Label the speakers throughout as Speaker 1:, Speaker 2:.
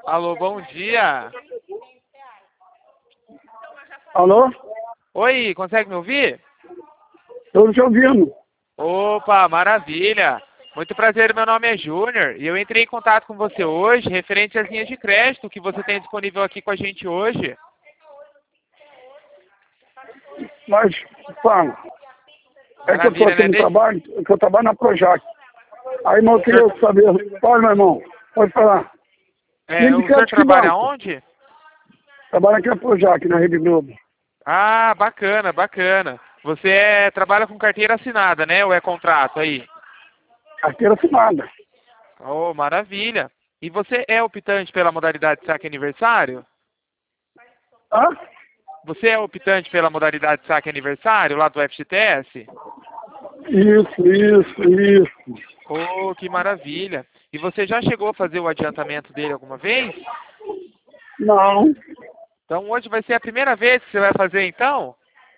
Speaker 1: Alô, bom dia.
Speaker 2: Alô?
Speaker 1: Oi, consegue me ouvir?
Speaker 2: Estou te ouvindo.
Speaker 1: Opa, maravilha. Muito prazer, meu nome é Júnior e eu entrei em contato com você hoje referente às linhas de crédito que você tem disponível aqui com a gente hoje.
Speaker 2: Mas, fala. É que eu estou
Speaker 1: Maravilha,
Speaker 2: aqui
Speaker 1: né?
Speaker 2: no trabalho, é que eu trabalho na Projac. Aí, irmão, eu queria saber. Fala, meu irmão. Pode falar. Linha de
Speaker 1: O senhor
Speaker 2: crédito que
Speaker 1: trabalha
Speaker 2: banco?
Speaker 1: onde?
Speaker 2: Trabalho aqui na Projac, na Rede Globo.
Speaker 1: Ah, bacana, bacana. Você trabalha com carteira assinada, né? Ou é contrato aí?
Speaker 2: Carteira assinada.
Speaker 1: Oh, maravilha. E você é optante pela modalidade saque aniversário?
Speaker 2: Hã?
Speaker 1: Você é optante pela modalidade saque aniversário lá do FGTS?
Speaker 2: Isso.
Speaker 1: Oh, que maravilha. E você já chegou a fazer o adiantamento dele alguma vez?
Speaker 2: Não.
Speaker 1: Então hoje vai ser a primeira vez que você vai fazer então?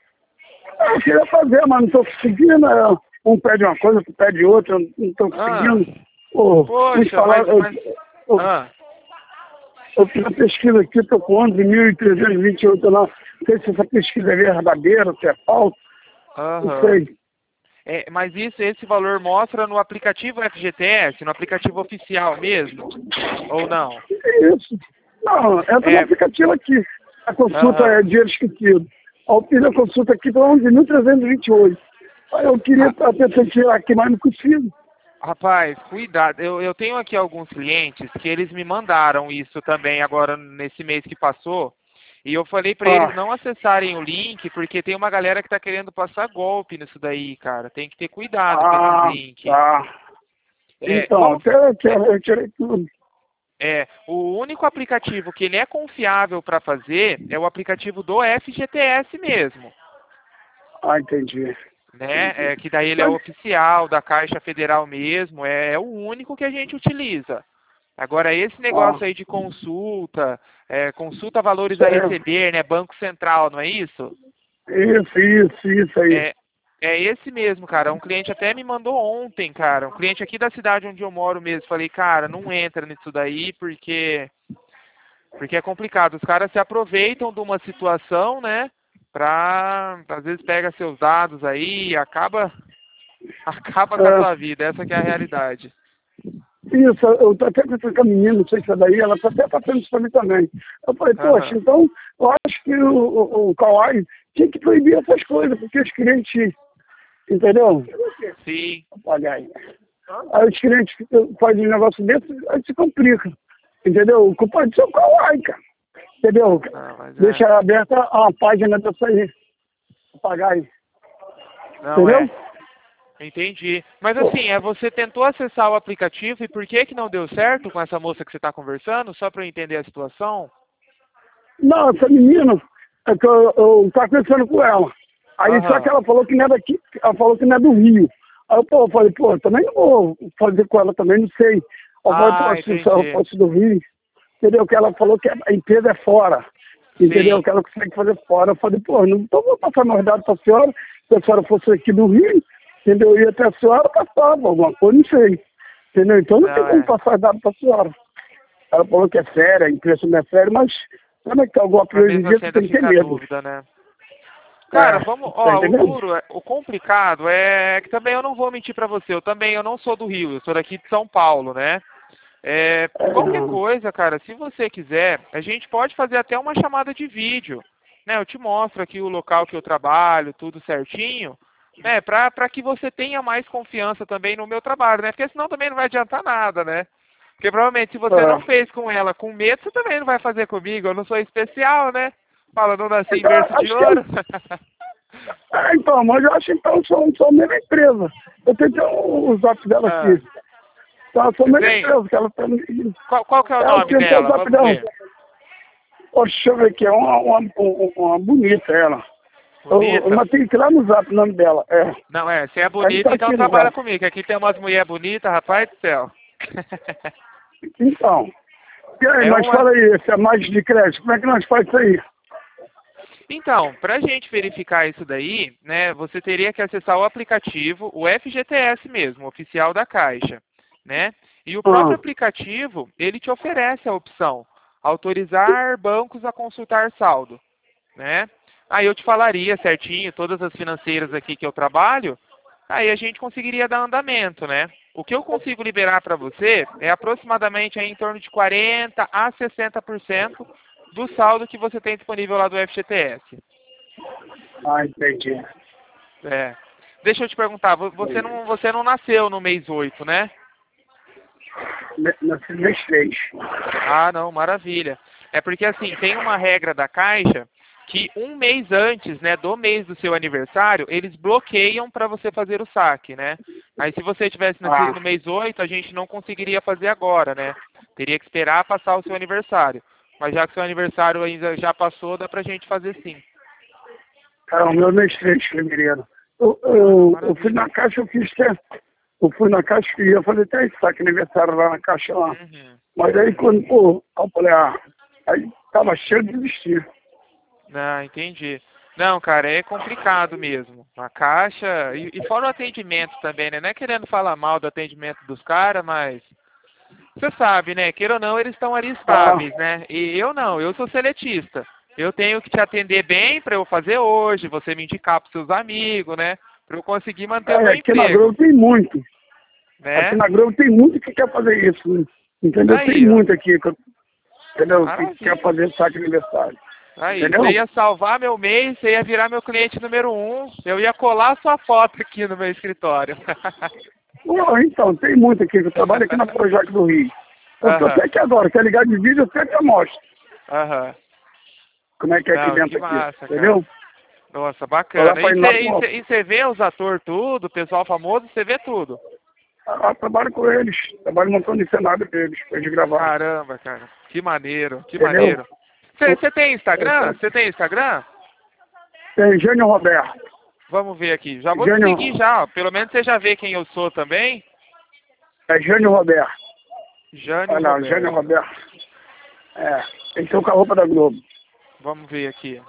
Speaker 2: Eu queria fazer, mas não estou conseguindo. Um pede uma coisa, outro pede outra. Eu não estou
Speaker 1: Ah,
Speaker 2: conseguindo. Vou
Speaker 1: poxa,
Speaker 2: falar.
Speaker 1: ah,
Speaker 2: Eu fiz a pesquisa aqui, estou com 11.328 lá. Não sei se essa pesquisa é verdadeira, se é falsa. Não
Speaker 1: aham.
Speaker 2: sei.
Speaker 1: Mas esse valor mostra no aplicativo FGTS, no aplicativo oficial mesmo? Ou não?
Speaker 2: Isso. Não, entra no
Speaker 1: É,
Speaker 2: aplicativo aqui. A consulta
Speaker 1: aham.
Speaker 2: é dinheiro esquecido. Eu fiz a consulta aqui para 11.328. Aí eu queria
Speaker 1: Ah,
Speaker 2: estar tentando tirar aqui, mas não consigo.
Speaker 1: rapaz, cuidado. Eu tenho aqui alguns clientes que eles me mandaram isso também agora nesse mês que passou. E eu falei pra eles
Speaker 2: Ah,
Speaker 1: não acessarem o link, porque tem uma galera que tá querendo passar golpe nisso daí, cara. Tem que ter cuidado com esses links.
Speaker 2: tá.
Speaker 1: É,
Speaker 2: Então,
Speaker 1: vamos,
Speaker 2: até eu tirei tudo.
Speaker 1: o único aplicativo que ele é confiável para fazer é o aplicativo do FGTS mesmo,
Speaker 2: Ah, entendi.
Speaker 1: né? Que daí ele é
Speaker 2: Mas,
Speaker 1: oficial da Caixa Federal mesmo, é o único que a gente utiliza. Agora, esse
Speaker 2: ah,
Speaker 1: negócio aí de consulta, consulta valores a
Speaker 2: é,
Speaker 1: receber, né? Banco Central, não é isso?
Speaker 2: isso aí.
Speaker 1: É, é esse mesmo, cara. Um cliente até me mandou ontem, cara. Um cliente aqui da cidade onde eu moro mesmo. Falei, cara, não entra nisso daí porque é complicado. Os caras se aproveitam de uma situação, né? Às vezes pega seus dados aí e acaba acaba com a sua
Speaker 2: É,
Speaker 1: vida. Essa que é a realidade.
Speaker 2: isso, eu tô até pensando com a menina, não sei se é daí, ela tá até passando isso pra mim também. Eu falei, poxa,
Speaker 1: Aham.
Speaker 2: então eu acho que o Kawai tinha que proibir essas coisas, porque os clientes, entendeu?
Speaker 1: Sim.
Speaker 2: Apagar aí. Aí os clientes fazem um negócio desse, aí se complica. Entendeu? O culpado é o Kawai, cara. Entendeu?
Speaker 1: Não, mas
Speaker 2: Deixa aberta a página dessa aí. Apagar aí.
Speaker 1: não
Speaker 2: Entendeu?
Speaker 1: entendi. Mas assim, você tentou acessar o aplicativo e por que que não deu certo com essa moça que você está conversando? Só para eu entender a situação?
Speaker 2: Não, essa menina, é que eu tava conversando com ela. Aí só que
Speaker 1: Aham.
Speaker 2: ela falou que não é daqui, ela falou que não é do Rio. Aí eu falei, pô, também não vou fazer com ela também, não sei. Eu falei, pô,
Speaker 1: Ah,
Speaker 2: se ela
Speaker 1: entendi.
Speaker 2: fosse do Rio, entendeu? Que ela falou que a empresa é fora. Entendeu?
Speaker 1: Sim.
Speaker 2: Que ela consegue fazer fora. Eu falei, pô, não então vou passar mais dados pra senhora. Se a senhora fosse aqui do Rio, entendeu? Eu ia até a senhora, passava alguma coisa, não sei. Entendeu? Então não tem
Speaker 1: Não
Speaker 2: como passar dados pra senhora. Ela falou que é séria, a empresa não é séria, mas como é que tá alguma
Speaker 1: Mas
Speaker 2: coisa de
Speaker 1: mesmo
Speaker 2: dia,
Speaker 1: assim
Speaker 2: você
Speaker 1: ainda
Speaker 2: tem que ter
Speaker 1: fica a
Speaker 2: medo.
Speaker 1: dúvida, né? Cara,
Speaker 2: É,
Speaker 1: vamos,
Speaker 2: tá
Speaker 1: ó, o
Speaker 2: entendendo?
Speaker 1: duro, o complicado é que também eu não vou mentir pra você, eu não sou do Rio, eu sou daqui de São Paulo, né? Qualquer
Speaker 2: É,
Speaker 1: coisa, cara, se você quiser, a gente pode fazer até uma chamada de vídeo, né? Eu te mostro aqui o local que eu trabalho, tudo certinho, né? Pra que você tenha mais confiança também no meu trabalho, né? Porque senão também não vai adiantar nada, né? Porque provavelmente se você não
Speaker 2: é.
Speaker 1: fez com ela com medo, você também não vai fazer comigo, eu não sou especial, né? Fala, não nasci em
Speaker 2: Então,
Speaker 1: berço de
Speaker 2: acho que
Speaker 1: ouro.
Speaker 2: então, mas eu acho que então sou a mesma empresa. Eu tenho até o zap dela
Speaker 1: Ah,
Speaker 2: aqui. Então, eu sou a
Speaker 1: você
Speaker 2: mesma
Speaker 1: tem?
Speaker 2: empresa, que ela tá.
Speaker 1: Qual que é o
Speaker 2: Eu
Speaker 1: nome
Speaker 2: tenho até o
Speaker 1: dela?
Speaker 2: zap
Speaker 1: Vamos
Speaker 2: dela.
Speaker 1: ver.
Speaker 2: Poxa, deixa eu ver aqui, é uma bonita ela.
Speaker 1: Bonita?
Speaker 2: Mas tem que ir lá no zap o nome dela. É.
Speaker 1: Não, se é
Speaker 2: Aí
Speaker 1: bonita,
Speaker 2: tá
Speaker 1: então
Speaker 2: aqui no
Speaker 1: trabalha
Speaker 2: zap.
Speaker 1: comigo. Aqui tem umas mulheres bonitas, rapaz do céu.
Speaker 2: Então. E aí,
Speaker 1: É
Speaker 2: mas
Speaker 1: uma.
Speaker 2: fala aí, se é mais de crédito, como é que nós faz isso aí?
Speaker 1: Então, para a gente verificar isso daí, né, você teria que acessar o aplicativo, o FGTS mesmo, oficial da Caixa, né? E o próprio
Speaker 2: Ah,
Speaker 1: aplicativo, ele te oferece a opção. autorizar bancos a consultar saldo, né? Aí eu te falaria certinho todas as financeiras aqui que eu trabalho, aí a gente conseguiria dar andamento, né? O que eu consigo liberar para você é aproximadamente aí em torno de 40 a 60% do saldo que você tem disponível lá do FGTS.
Speaker 2: Ah, entendi.
Speaker 1: É. Deixa eu te perguntar, você não nasceu no mês 8, né?
Speaker 2: Nasci mês 3.
Speaker 1: Ah, não, maravilha. É porque assim, tem uma regra da Caixa que um mês antes, né, do mês do seu aniversário, eles bloqueiam para você fazer o saque, né? Aí se você tivesse nascido no mês 8, a gente não conseguiria fazer agora, né? Teria que esperar passar o seu aniversário. Mas já que seu aniversário ainda já passou, dá pra gente fazer sim.
Speaker 2: O meu mês 3, fevereiro. Eu fui na Caixa, eu fui na Caixa e ia fazer até esse saque aniversário lá na Caixa lá.
Speaker 1: Uhum.
Speaker 2: Mas aí quando, eu falei, aí tava cheio de desistir.
Speaker 1: Ah, entendi. Não, cara, é complicado mesmo. A Caixa, e fora o atendimento também, né? Não é querendo falar mal do atendimento dos caras, mas você sabe, né? Queira ou não, eles estão ali estáveis, né? E eu não, eu sou seletista. Eu tenho que te atender bem para eu fazer hoje, você me indicar para seus amigos, né? Para eu conseguir manter o meu
Speaker 2: Aqui na
Speaker 1: emprego,
Speaker 2: Globo tem muito. Aqui
Speaker 1: né?
Speaker 2: na Globo tem muito que quer fazer isso. Entendeu? Tem
Speaker 1: Aí, ó.
Speaker 2: muito aqui, entendeu? Que quer
Speaker 1: Maravilha.
Speaker 2: fazer saque aniversário.
Speaker 1: Aí,
Speaker 2: Entendeu?
Speaker 1: você ia salvar meu mês, você ia virar meu cliente número 1. Eu ia colar sua foto aqui no meu escritório.
Speaker 2: Então, tem muito aqui. Eu trabalho aqui na Projac do Rio. Eu tô até aqui agora. Quer ligar de vídeo, eu até te mostro.
Speaker 1: Aham.
Speaker 2: Como é que é aqui
Speaker 1: Não, que
Speaker 2: dentro
Speaker 1: massa,
Speaker 2: aqui. Entendeu?
Speaker 1: cara. Nossa,
Speaker 2: Tô lá
Speaker 1: bacana.
Speaker 2: pra ir
Speaker 1: E você vê os atores tudo, o pessoal famoso, você vê tudo.
Speaker 2: trabalho com eles. Trabalho montando de cenário deles, pra eles gravar.
Speaker 1: Caramba, cara. Que maneiro, que
Speaker 2: Entendeu?
Speaker 1: maneiro. Você tem Instagram? Você tem Instagram?
Speaker 2: Tem Jânio Roberto.
Speaker 1: Vamos ver aqui. Já vou te
Speaker 2: Jânio,
Speaker 1: seguir já. Pelo menos você já vê quem eu sou também.
Speaker 2: é Jânio Roberto.
Speaker 1: Jânio
Speaker 2: Olha lá, Jânio
Speaker 1: Roberto.
Speaker 2: Roberto. Eles estão com a roupa da Globo.
Speaker 1: Vamos ver aqui.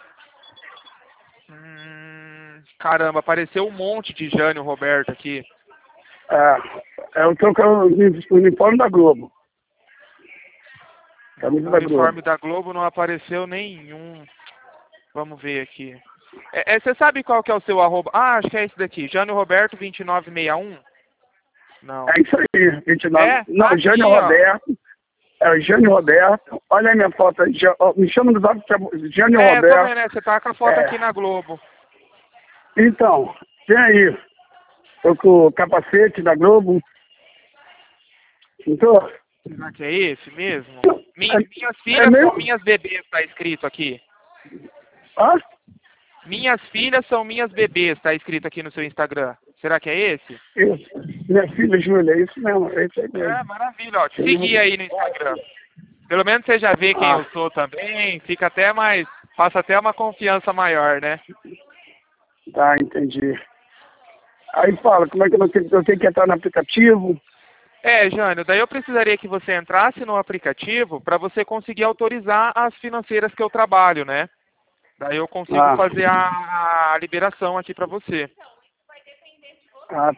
Speaker 1: Caramba, apareceu um monte de Jânio Roberto aqui.
Speaker 2: Eu tô com o uniforme da Globo. Camisa
Speaker 1: O
Speaker 2: da Globo.
Speaker 1: uniforme da Globo não apareceu nenhum. Vamos ver aqui. Você sabe qual que é o seu arroba? Ah, acho que é esse daqui. Jânio Roberto 2961? Não.
Speaker 2: É isso aí, 29. Não,
Speaker 1: Aqui,
Speaker 2: Jânio
Speaker 1: ó.
Speaker 2: Roberto. É o Jânio Roberto. Olha a minha foto aí. Me chama no zap, Jânio
Speaker 1: Eu tô
Speaker 2: Roberto.
Speaker 1: vendo, né? Você tá com a foto aqui na Globo.
Speaker 2: Então, tem aí. Tô com o capacete da Globo. Então,
Speaker 1: Será que é esse mesmo? Minhas
Speaker 2: é
Speaker 1: filhas
Speaker 2: meio...
Speaker 1: são minhas bebês, tá escrito aqui.
Speaker 2: Hã?
Speaker 1: Minhas filhas são minhas bebês, tá escrito aqui no seu Instagram. Será que é esse?
Speaker 2: Isso. Minha filha Júlia, é isso mesmo. É isso aí mesmo.
Speaker 1: Maravilha, ó. Te seguir aí no Instagram. Pelo menos você já vê quem eu sou também, fica até mais, passa até uma confiança maior, né?
Speaker 2: Tá, entendi. Aí fala, como é que eu tenho que entrar no aplicativo?
Speaker 1: Jânio, daí eu precisaria que você entrasse no aplicativo para você conseguir autorizar as financeiras que eu trabalho, né? Daí eu consigo fazer a liberação aqui para você.
Speaker 2: Tá.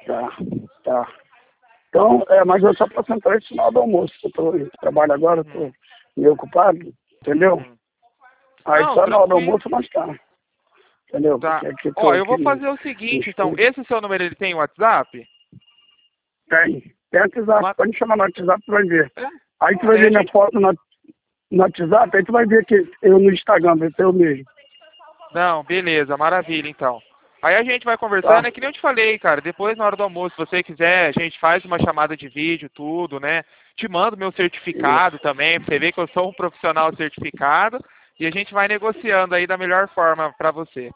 Speaker 2: Então, mas eu só posso entrar no final do almoço. Eu trabalho agora, estou meio ocupado, entendeu? Aí
Speaker 1: Não,
Speaker 2: só na hora do
Speaker 1: tranquilo.
Speaker 2: almoço mais tarde. Entendeu?
Speaker 1: Tá.
Speaker 2: Porque
Speaker 1: Ó, eu vou fazer o seguinte, então. Esse seu número, ele tem WhatsApp?
Speaker 2: Tem WhatsApp. Pode me chamar no WhatsApp, tu vai ver. Aí tu vai ver minha
Speaker 1: gente...
Speaker 2: foto no WhatsApp, aí tu vai ver que eu no Instagram, vai ser eu mesmo.
Speaker 1: Não, beleza, maravilha, então. Aí a gente vai conversando, é que nem eu te falei, cara, depois na hora do almoço, se você quiser, a gente faz uma chamada de vídeo, tudo, né? Te mando meu certificado também, pra você ver que eu sou um profissional certificado, e a gente vai negociando aí da melhor forma pra você.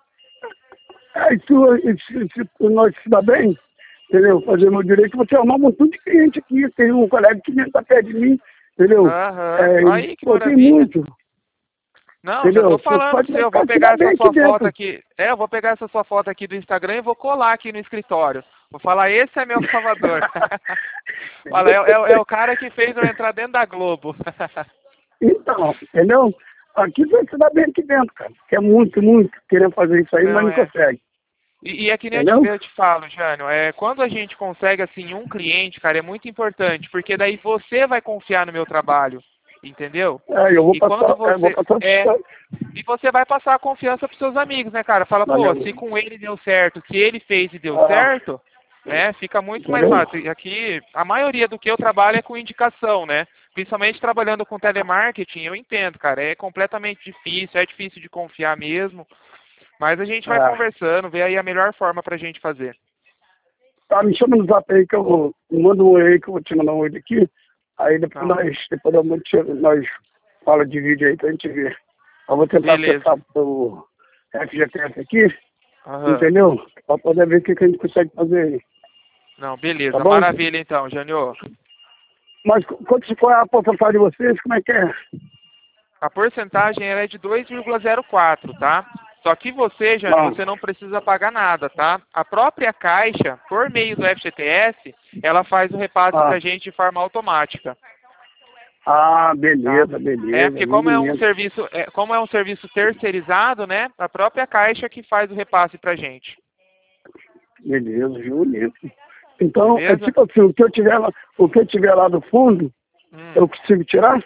Speaker 2: Se nós se dá bem, entendeu? Fazer meu direito, você arrumar um montão de cliente aqui. Tem um colega que está perto de mim, entendeu?
Speaker 1: Aí, que
Speaker 2: tem
Speaker 1: maravilha.
Speaker 2: muito.
Speaker 1: Não,
Speaker 2: entendeu?
Speaker 1: já tô falando pra você, eu vou pegar essa sua foto aqui. Eu vou pegar essa sua foto aqui do Instagram e vou colar aqui no escritório. Vou falar, esse é meu Salvador. Fala, é o cara que fez eu entrar dentro da Globo.
Speaker 2: Então, entendeu? Aqui você se dá bem aqui dentro, cara. Quer muito querendo fazer isso aí, mas não consegue.
Speaker 1: E é que nem eu te falo, Jânio, quando a gente consegue, assim, um cliente, cara, é muito importante, porque daí você vai confiar no meu trabalho. entendeu?
Speaker 2: Eu vou
Speaker 1: E
Speaker 2: passar,
Speaker 1: quando você,
Speaker 2: eu vou passar
Speaker 1: e você vai passar a confiança pros seus amigos, né, cara? Fala, pô,
Speaker 2: Valeu.
Speaker 1: se com ele deu certo, se ele fez e deu
Speaker 2: Ah,
Speaker 1: certo, né, fica muito mais
Speaker 2: entendeu?
Speaker 1: fácil. E aqui, a maioria do que eu trabalho é com indicação, né? Principalmente trabalhando com telemarketing, eu entendo, cara, é completamente difícil, é difícil de confiar mesmo, mas a gente vai conversando, vê aí a melhor forma pra gente fazer.
Speaker 2: Tá, me chama no zap aí que eu vou, me manda um oi aí que eu vou te mandar um oi daqui, aí depois
Speaker 1: Tá.
Speaker 2: nós fala de vídeo aí pra gente ver. Eu vou tentar
Speaker 1: Beleza.
Speaker 2: acessar o FGTS aqui,
Speaker 1: Aham.
Speaker 2: entendeu? Pra poder ver o que a gente consegue fazer aí.
Speaker 1: Não, beleza,
Speaker 2: Tá bom?
Speaker 1: maravilha então, Jânio.
Speaker 2: Mas qual é a porcentagem de vocês? Como é que é?
Speaker 1: A porcentagem ela é de 2,04, tá? Só que você, Jânio,
Speaker 2: Não.
Speaker 1: você não precisa pagar nada, tá? A própria Caixa, por meio do FGTS, ela faz o repasse
Speaker 2: Ah.
Speaker 1: pra gente de forma automática.
Speaker 2: Ah,
Speaker 1: Tá?
Speaker 2: beleza, beleza.
Speaker 1: Porque como é um
Speaker 2: beleza.
Speaker 1: serviço, como é um serviço terceirizado, né? A própria Caixa que faz o repasse pra gente.
Speaker 2: Beleza, Júlio. Então, é
Speaker 1: Beleza?
Speaker 2: tipo assim, o que eu tiver lá do fundo, eu consigo tirar?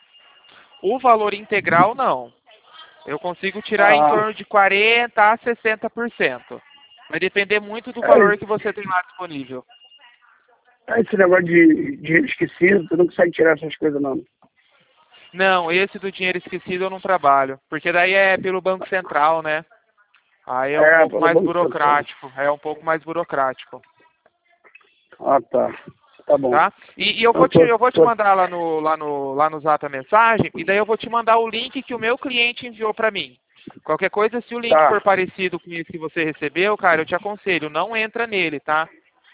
Speaker 1: O valor integral não. Eu consigo tirar em
Speaker 2: Ah,
Speaker 1: torno de 40% a 60%. Vai depender muito do
Speaker 2: é,
Speaker 1: valor que você tem lá disponível.
Speaker 2: esse negócio de dinheiro esquecido, você não consegue tirar essas coisas não.
Speaker 1: Não, esse do dinheiro esquecido eu não trabalho. Porque daí é pelo Banco Central, né? Aí é um pouco
Speaker 2: Pelo
Speaker 1: mais
Speaker 2: Banco Central.
Speaker 1: burocrático. É um pouco mais burocrático.
Speaker 2: Ah, tá. Tá bom.
Speaker 1: Tá? E eu vou te mandar lá no Zap a mensagem, e daí eu vou te mandar o link que o meu cliente enviou para mim. Qualquer coisa, se o link
Speaker 2: Tá.
Speaker 1: for parecido com esse que você recebeu, cara, eu te aconselho, não entra nele, tá?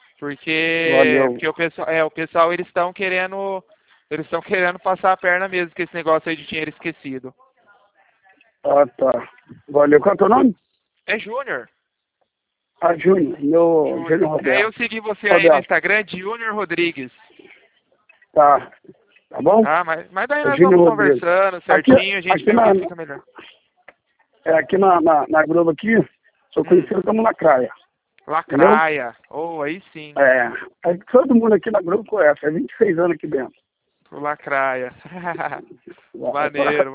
Speaker 2: Valeu.
Speaker 1: Porque o pessoal eles estão querendo passar a perna mesmo com esse negócio aí de dinheiro esquecido.
Speaker 2: Ah, tá. Valeu. Qual é o teu nome?
Speaker 1: É Júnior.
Speaker 2: Ah, Júnior. Júnior Roberto.
Speaker 1: Eu segui você aí no Instagram, Júnior Rodrigues.
Speaker 2: Tá. Tá bom?
Speaker 1: Tá, mas daí nós
Speaker 2: Júnior
Speaker 1: vamos
Speaker 2: Rodrigues.
Speaker 1: conversando certinho, a gente vê o que fica melhor.
Speaker 2: Aqui na Globo aqui, sou conhecido como Lacraia.
Speaker 1: Lacraia. Oh, aí sim.
Speaker 2: Aí todo mundo aqui na Globo conhece, é 26 anos aqui dentro.
Speaker 1: O Lacraia. Maneiro.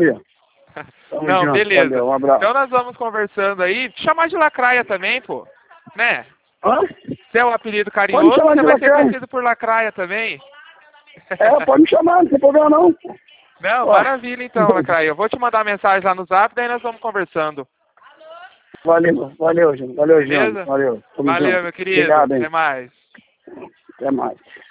Speaker 1: Não,
Speaker 2: junto,
Speaker 1: beleza.
Speaker 2: valeu, um abraço.
Speaker 1: Então nós vamos conversando aí. Te chamar de Lacraia também, pô. Né?
Speaker 2: Hã?
Speaker 1: Se é um apelido
Speaker 2: Pode
Speaker 1: carinhoso,
Speaker 2: chamar
Speaker 1: você
Speaker 2: de
Speaker 1: vai ser
Speaker 2: Lacraia.
Speaker 1: conhecido por Lacraia também.
Speaker 2: Pode me chamar, não tem problema não.
Speaker 1: Não, maravilha então, Lacraia. Eu vou te mandar mensagem lá no Zap, daí nós vamos conversando.
Speaker 2: Valeu, Júnior. Valeu, Júnior.
Speaker 1: Beleza?
Speaker 2: Valeu. Tamo
Speaker 1: Valeu,
Speaker 2: junto.
Speaker 1: meu querido.
Speaker 2: Obrigado, hein.
Speaker 1: Até mais.
Speaker 2: Até mais.